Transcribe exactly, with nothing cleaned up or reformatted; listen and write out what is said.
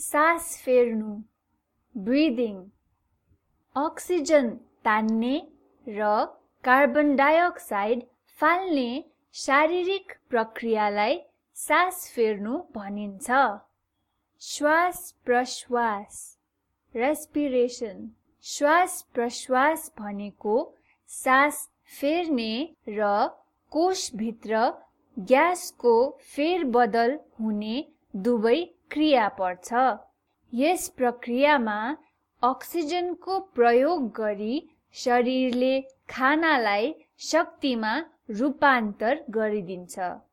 सास फेर्नु, breathing. Oxygen तान्ने र कार्बन डाइअक्साइड फाल्ने शारीरिक प्रक्रियालाई सास फेर्नु भनिन्छ। श्वास प्रश्वास, रेस्पिरेसन। श्वास प्रश्वास भनेको सास फेर्ने र कोषभित्र ग्यासको फेरबदल हुने दुवै क्रिया पर्छ। यस प्रक्रियामा अक्सिजनको प्रयोग गरी शरीरले खानालाई शक्तिमा रूपान्तर गरिदिन्छ।